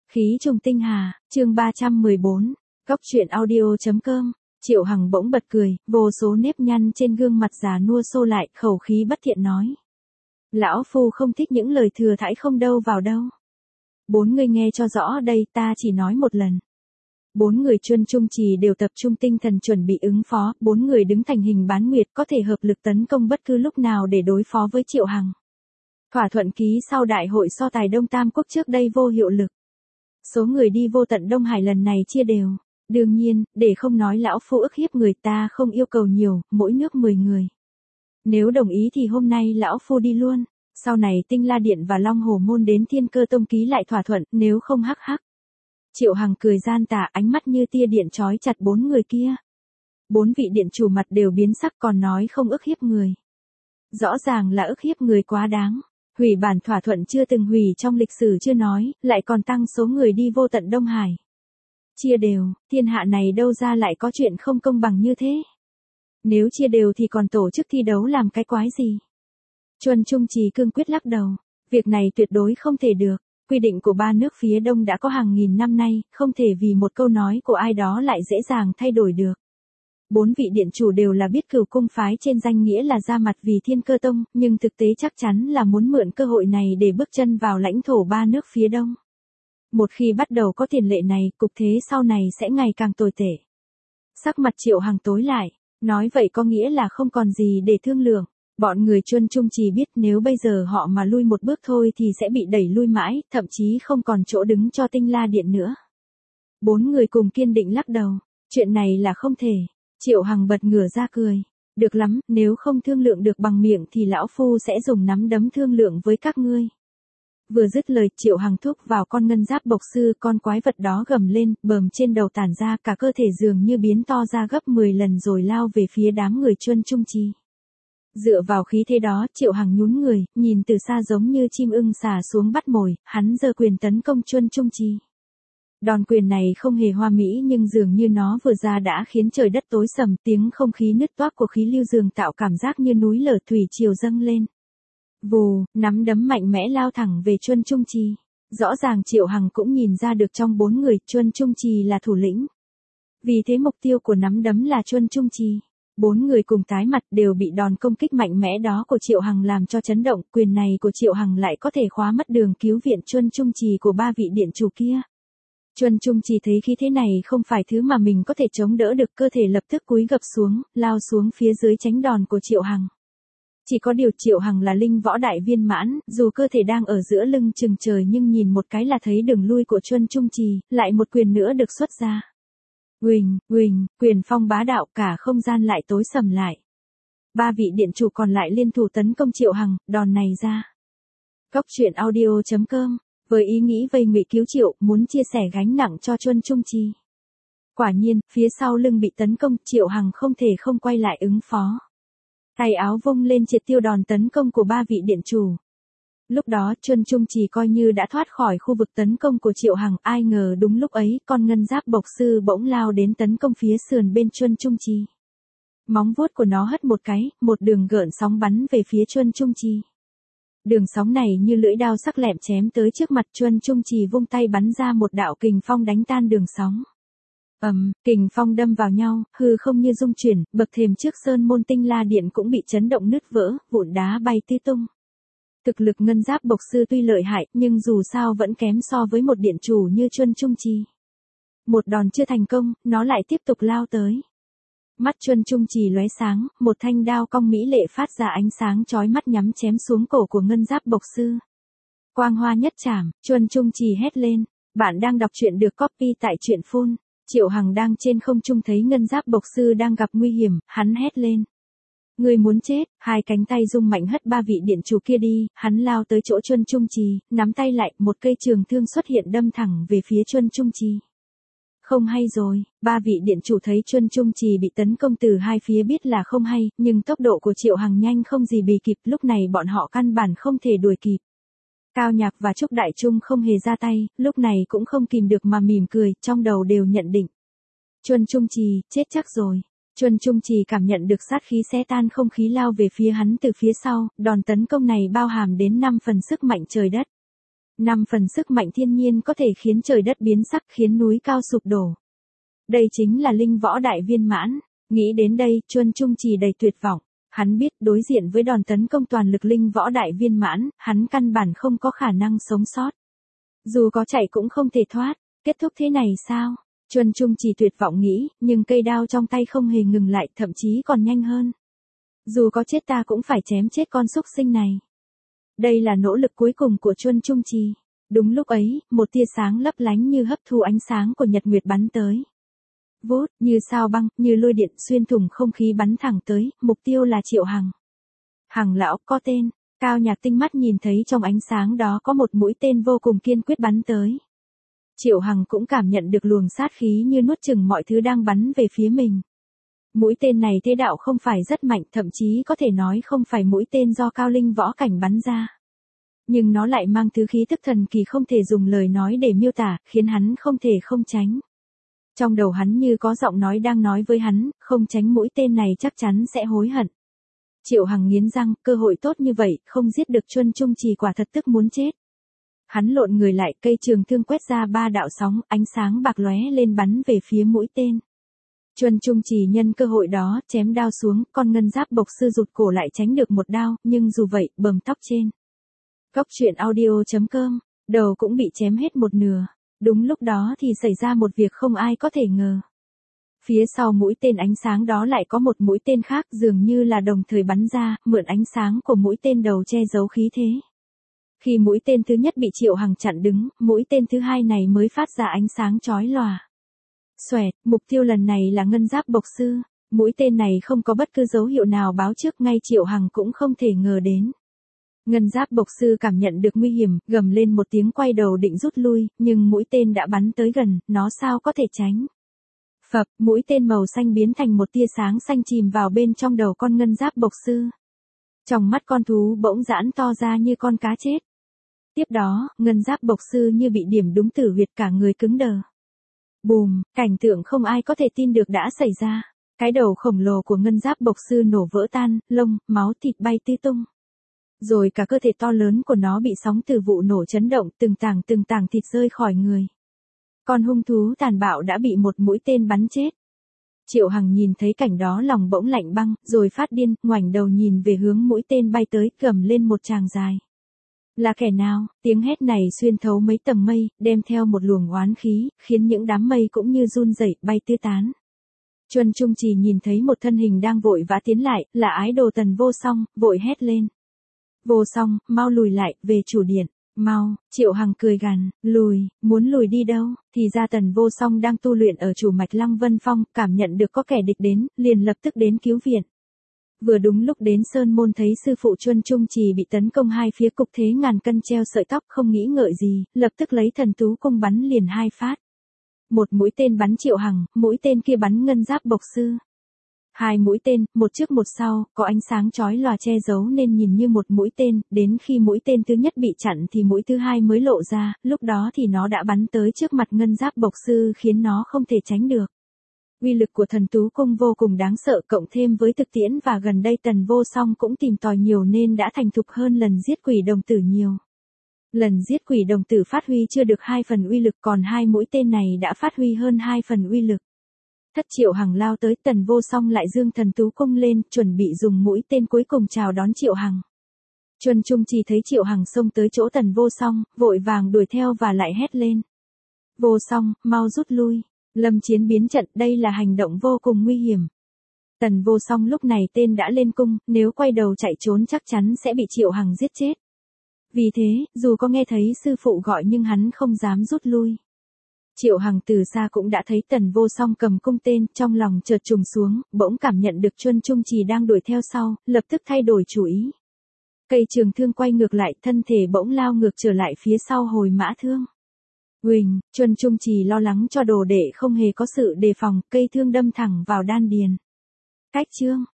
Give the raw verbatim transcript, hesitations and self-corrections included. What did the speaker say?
Khí trùng tinh hà, chương ba trăm mười bốn, Cóc truyện audio.com, Triệu Hằng bỗng bật cười, vô số nếp nhăn trên gương mặt già nua xô lại, khẩu khí bất thiện nói. Lão phu không thích những lời thừa thãi không đâu vào đâu. Bốn người nghe cho rõ đây, ta chỉ nói một lần. Bốn người Chuân Trung Trì đều tập trung tinh thần chuẩn bị ứng phó, bốn người đứng thành hình bán nguyệt có thể hợp lực tấn công bất cứ lúc nào để đối phó với Triệu Hằng. Thỏa thuận ký sau đại hội so tài Đông Tam Quốc trước đây vô hiệu lực. Số người đi vô tận Đông Hải lần này chia đều. Đương nhiên, để không nói lão phu ức hiếp người ta không yêu cầu nhiều, mỗi nước mười người. Nếu đồng ý thì hôm nay lão phu đi luôn, sau này Tinh La Điện và Long Hồ Môn đến Thiên Cơ Tông ký lại thỏa thuận, nếu không hắc hắc. Triệu Hằng cười gian tà, ánh mắt như tia điện chói chặt bốn người kia. Bốn vị điện chủ mặt đều biến sắc, còn nói không ức hiếp người. Rõ ràng là ức hiếp người quá đáng. Hủy bản thỏa thuận chưa từng hủy trong lịch sử chưa nói, lại còn tăng số người đi vô tận Đông Hải. Chia đều, thiên hạ này đâu ra lại có chuyện không công bằng như thế. Nếu chia đều thì còn tổ chức thi đấu làm cái quái gì? Chuân Trung Trì cương quyết lắc đầu, việc này tuyệt đối không thể được. Quy định của ba nước phía Đông đã có hàng nghìn năm nay, không thể vì một câu nói của ai đó lại dễ dàng thay đổi được. Bốn vị điện chủ đều là biết Cửu Cung phái trên danh nghĩa là ra mặt vì Thiên Cơ Tông, nhưng thực tế chắc chắn là muốn mượn cơ hội này để bước chân vào lãnh thổ ba nước phía Đông. Một khi bắt đầu có tiền lệ này, cục thế sau này sẽ ngày càng tồi tệ. Sắc mặt Triệu Hằng tối lại, nói vậy có nghĩa là không còn gì để thương lượng. Bọn người Chuân Trung Trì biết nếu bây giờ họ mà lui một bước thôi thì sẽ bị đẩy lui mãi, thậm chí không còn chỗ đứng cho Tinh La Điện nữa. Bốn người cùng kiên định lắc đầu, chuyện này là không thể. Triệu Hằng bật ngửa ra cười. Được lắm, nếu không thương lượng được bằng miệng thì lão phu sẽ dùng nắm đấm thương lượng với các ngươi. Vừa dứt lời, Triệu Hằng thúc vào con ngân giáp bộc sư, con quái vật đó gầm lên, bờm trên đầu tản ra, cả cơ thể dường như biến to ra gấp mười lần rồi lao về phía đám người Chuân Trung Trì. Dựa vào khí thế đó, Triệu Hằng nhún người, nhìn từ xa giống như chim ưng xà xuống bắt mồi, hắn giơ quyền tấn công Chuân Trung Trì. Đòn quyền này không hề hoa mỹ nhưng dường như nó vừa ra đã khiến trời đất tối sầm, tiếng không khí nứt toác của khí lưu dường tạo cảm giác như núi lở thủy triều dâng lên. Vù, nắm đấm mạnh mẽ lao thẳng về Chuân Trung Trì. Rõ ràng Triệu Hằng cũng nhìn ra được trong bốn người, Chuân Trung Trì là thủ lĩnh. Vì thế mục tiêu của nắm đấm là Chuân Trung Trì. Bốn người cùng tái mặt đều bị đòn công kích mạnh mẽ đó của Triệu Hằng làm cho chấn động, quyền này của Triệu Hằng lại có thể khóa mất đường cứu viện Chuân Trung Trì của ba vị điện chủ kia. Chuân Trung Trì thấy khí thế này không phải thứ mà mình có thể chống đỡ được, cơ thể lập tức cúi gập xuống, lao xuống phía dưới tránh đòn của Triệu Hằng. Chỉ có điều Triệu Hằng là linh võ đại viên mãn, dù cơ thể đang ở giữa lưng chừng trời nhưng nhìn một cái là thấy đường lui của Chuân Trung Trì, lại một quyền nữa được xuất ra. Uỳnh, uỳnh, quyền phong bá đạo, cả không gian lại tối sầm lại. Ba vị điện chủ còn lại liên thủ tấn công Triệu Hằng, đòn này ra. Cóc truyện audio.com, với ý nghĩ vây ngụy cứu Triệu, muốn chia sẻ gánh nặng cho Chuân Trung Trì. Quả nhiên, phía sau lưng bị tấn công, Triệu Hằng không thể không quay lại ứng phó. Tay áo vung lên triệt tiêu đòn tấn công của ba vị điện chủ. Lúc đó Chuân Trung Trì coi như đã thoát khỏi khu vực tấn công của Triệu Hằng, ai ngờ đúng lúc ấy con ngân giáp bộc sư bỗng lao đến tấn công phía sườn bên Chuân Trung Trì. Móng vuốt của nó hất một cái, một đường gợn sóng bắn về phía Chuân Trung Trì. Đường sóng này như lưỡi dao sắc lẹm chém tới trước mặt Chuân Trung Trì, vung tay bắn ra một đạo kình phong đánh tan đường sóng. Ầm, um, kình phong đâm vào nhau, hư không như rung chuyển, bậc thềm trước sơn môn Tinh La Điện cũng bị chấn động nứt vỡ, vụn đá bay tứ tung. Thực lực ngân giáp bộc sư tuy lợi hại, nhưng dù sao vẫn kém so với một điện chủ như Chuân Trung Trì. Một đòn chưa thành công, nó lại tiếp tục lao tới. Mắt Chuân Trung Trì lóe sáng, một thanh đao cong mỹ lệ phát ra ánh sáng chói mắt nhắm chém xuống cổ của ngân giáp bộc sư. Quang hoa nhất trảm, Chuân Trung Trì hét lên. Bạn đang đọc truyện được copy tại truyện phun. Triệu Hằng đang trên không trung thấy ngân giáp bộc sư đang gặp nguy hiểm, hắn hét lên. Người muốn chết, hai cánh tay rung mạnh hất ba vị điện chủ kia đi, hắn lao tới chỗ Chuân Trung Trì, nắm tay lại, một cây trường thương xuất hiện đâm thẳng về phía Chuân Trung Trì. Không hay rồi, ba vị điện chủ thấy Chuân Trung Trì bị tấn công từ hai phía biết là không hay, nhưng tốc độ của Triệu Hằng nhanh không gì bì kịp, lúc này bọn họ căn bản không thể đuổi kịp. Cao Nhạc và Trúc Đại Trung không hề ra tay, lúc này cũng không kìm được mà mỉm cười, trong đầu đều nhận định. Chuân Trung Trì, chết chắc rồi. Chuân Trung Trì cảm nhận được sát khí xé tan không khí lao về phía hắn từ phía sau, đòn tấn công này bao hàm đến năm phần sức mạnh trời đất. Năm phần sức mạnh thiên nhiên có thể khiến trời đất biến sắc, khiến núi cao sụp đổ. Đây chính là linh võ đại viên mãn. Nghĩ đến đây, Chuân Trung Trì đầy tuyệt vọng. Hắn biết đối diện với đòn tấn công toàn lực linh võ đại viên mãn, hắn căn bản không có khả năng sống sót. Dù có chạy cũng không thể thoát. Kết thúc thế này sao? Chuân Trung Trì tuyệt vọng nghĩ, nhưng cây đao trong tay không hề ngừng lại, thậm chí còn nhanh hơn. Dù có chết ta cũng phải chém chết con súc sinh này. Đây là nỗ lực cuối cùng của Chuân Trung Trì. Đúng lúc ấy, một tia sáng lấp lánh như hấp thu ánh sáng của nhật nguyệt bắn tới. Vút, như sao băng, như lôi điện xuyên thủng không khí bắn thẳng tới, mục tiêu là Triệu Hằng. Hằng lão, có tên. Cao Nhạc tinh mắt nhìn thấy trong ánh sáng đó có một mũi tên vô cùng kiên quyết bắn tới. Triệu Hằng cũng cảm nhận được luồng sát khí như nuốt chửng mọi thứ đang bắn về phía mình. Mũi tên này thế đạo không phải rất mạnh, thậm chí có thể nói không phải mũi tên do cao linh võ cảnh bắn ra. Nhưng nó lại mang thứ khí tức thần kỳ không thể dùng lời nói để miêu tả, khiến hắn không thể không tránh. Trong đầu hắn như có giọng nói đang nói với hắn, không tránh mũi tên này chắc chắn sẽ hối hận. Triệu Hằng nghiến răng, cơ hội tốt như vậy, không giết được Chuân Trung Trì quả thật tức muốn chết. Hắn lộn người lại, cây trường thương quét ra ba đạo sóng, ánh sáng bạc lóe lên bắn về phía mũi tên. Chuân Trung Trì nhân cơ hội đó, chém đao xuống, con ngân giáp bộc sư rụt cổ lại tránh được một đao, nhưng dù vậy, bầm tóc trên. Góc truyện audio chấm com, đầu cũng bị chém hết một nửa. Đúng lúc đó thì xảy ra một việc không ai có thể ngờ. Phía sau mũi tên ánh sáng đó lại có một mũi tên khác dường như là đồng thời bắn ra, mượn ánh sáng của mũi tên đầu che giấu khí thế. Khi mũi tên thứ nhất bị Triệu Hằng chặn đứng, mũi tên thứ hai này mới phát ra ánh sáng chói lòa. Xoẹt, mục tiêu lần này là ngân giáp bộc sư. Mũi tên này không có bất cứ dấu hiệu nào báo trước, ngay Triệu Hằng cũng không thể ngờ đến. Ngân giáp bộc sư cảm nhận được nguy hiểm, gầm lên một tiếng quay đầu định rút lui, nhưng mũi tên đã bắn tới gần, nó sao có thể tránh. Phập, mũi tên màu xanh biến thành một tia sáng xanh chìm vào bên trong đầu con ngân giáp bộc sư. Trong mắt con thú bỗng giãn to ra như con cá chết. Tiếp đó, ngân giáp bộc sư như bị điểm đúng tử huyệt, cả người cứng đờ. Bùm, cảnh tượng không ai có thể tin được đã xảy ra. Cái đầu khổng lồ của ngân giáp bộc sư nổ vỡ tan, lông, máu thịt bay tứ tung. Rồi cả cơ thể to lớn của nó bị sóng từ vụ nổ chấn động, từng tảng từng tảng thịt rơi khỏi người. Con hung thú tàn bạo đã bị một mũi tên bắn chết. Triệu Hằng nhìn thấy cảnh đó lòng bỗng lạnh băng, rồi phát điên, ngoảnh đầu nhìn về hướng mũi tên bay tới, gầm lên một tràng dài. Là kẻ nào? Tiếng hét này xuyên thấu mấy tầng mây, đem theo một luồng oán khí, khiến những đám mây cũng như run rẩy, bay tứ tán. Chuân Trung Trì nhìn thấy một thân hình đang vội vã tiến lại, là ái đồ Tần Vô Song, vội hét lên. Vô Song, mau lùi lại, về chủ điện, mau. Triệu Hằng cười gằn, lùi, muốn lùi đi đâu? Thì ra Tần Vô Song đang tu luyện ở chủ mạch Lăng Vân Phong, cảm nhận được có kẻ địch đến, liền lập tức đến cứu viện. Vừa đúng lúc đến Sơn Môn thấy sư phụ Chuân Trung Trì bị tấn công hai phía, cục thế ngàn cân treo sợi tóc, không nghĩ ngợi gì, lập tức lấy thần tú cung bắn liền hai phát. Một mũi tên bắn Triệu Hằng, mũi tên kia bắn ngân giáp bộc sư. Hai mũi tên, một trước một sau, có ánh sáng chói lòa che giấu nên nhìn như một mũi tên, đến khi mũi tên thứ nhất bị chặn thì mũi thứ hai mới lộ ra, lúc đó thì nó đã bắn tới trước mặt ngân giáp bộc sư khiến nó không thể tránh được. Uy lực của thần tú cung vô cùng đáng sợ, cộng thêm với thực tiễn và gần đây Tần Vô Song cũng tìm tòi nhiều nên đã thành thục hơn lần giết quỷ đồng tử nhiều. Lần giết quỷ đồng tử phát huy chưa được hai phần uy lực, còn hai mũi tên này đã phát huy hơn hai phần uy lực. Thất Triệu Hằng lao tới, Tần Vô Song lại dương thần tú cung lên, chuẩn bị dùng mũi tên cuối cùng chào đón Triệu Hằng. Chuân Trung Trì thấy Triệu Hằng xông tới chỗ Tần Vô Song, vội vàng đuổi theo và lại hét lên. Vô Song, mau rút lui. Lâm chiến biến trận, đây là hành động vô cùng nguy hiểm. Tần Vô Song lúc này tên đã lên cung, nếu quay đầu chạy trốn chắc chắn sẽ bị Triệu Hằng giết chết. Vì thế, dù có nghe thấy sư phụ gọi nhưng hắn không dám rút lui. Triệu Hằng từ xa cũng đã thấy Tần Vô Song cầm cung tên, trong lòng chợt trùng xuống, bỗng cảm nhận được Chuân Trung Trì đang đuổi theo sau, lập tức thay đổi chủ ý. Cây trường thương quay ngược lại, thân thể bỗng lao ngược trở lại phía sau hồi mã thương. Huỳnh, Chuân Trung Trì lo lắng cho đồ đệ không hề có sự đề phòng, cây thương đâm thẳng vào đan điền. Cách chương